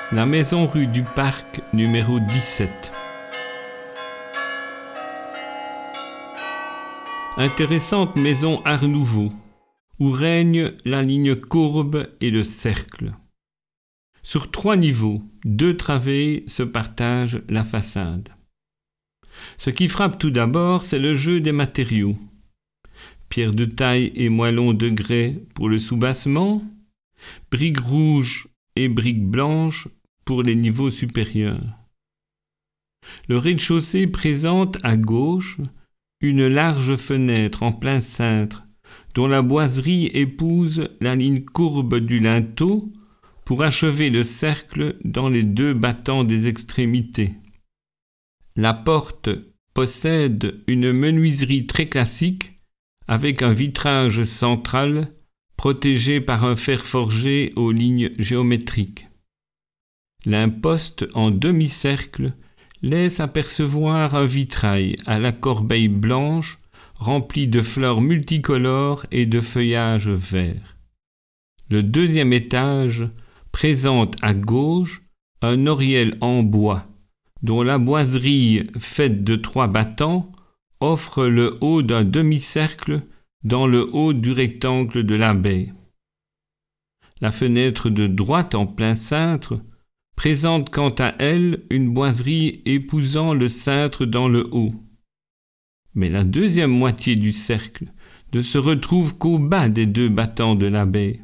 La maison rue du Parc, numéro 17. Intéressante maison Art Nouveau, où règne la ligne courbe et le cercle. Sur 3 niveaux, 2 travées se partagent la façade. Ce qui frappe tout d'abord, c'est le jeu des matériaux. Pierre de taille et moellons de grès pour le soubassement, briques rouges et briques blanches pour les niveaux supérieurs. Le rez-de-chaussée présente à gauche une large fenêtre en plein cintre dont la boiserie épouse la ligne courbe du linteau pour achever le cercle dans les 2 battants des extrémités. La porte possède une menuiserie très classique avec un vitrage central protégé par un fer forgé aux lignes géométriques. L'imposte en demi-cercle laisse apercevoir un vitrail à la corbeille blanche rempli de fleurs multicolores et de feuillages verts. Le 2e étage présente à gauche un oriel en bois dont la boiserie faite de 3 battants offre le haut d'un demi-cercle dans le haut du rectangle de la baie. La fenêtre de droite en plein cintre présente quant à elle une boiserie épousant le cintre dans le haut. Mais la 2e moitié du cercle ne se retrouve qu'au bas des 2 battants de la baie.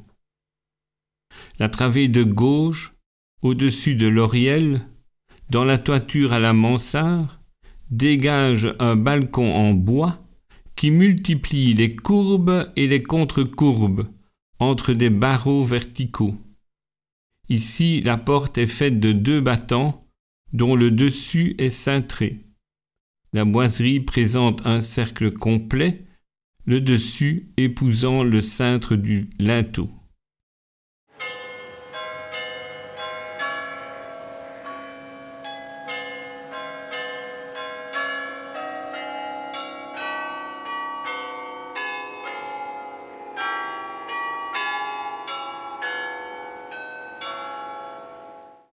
La travée de gauche, au-dessus de l'oriel, dans la toiture à la mansarde, dégage un balcon en bois qui multiplie les courbes et les contre-courbes entre des barreaux verticaux. Ici, la porte est faite de 2 battants dont le dessus est cintré. La boiserie présente un cercle complet, le dessus épousant le cintre du linteau.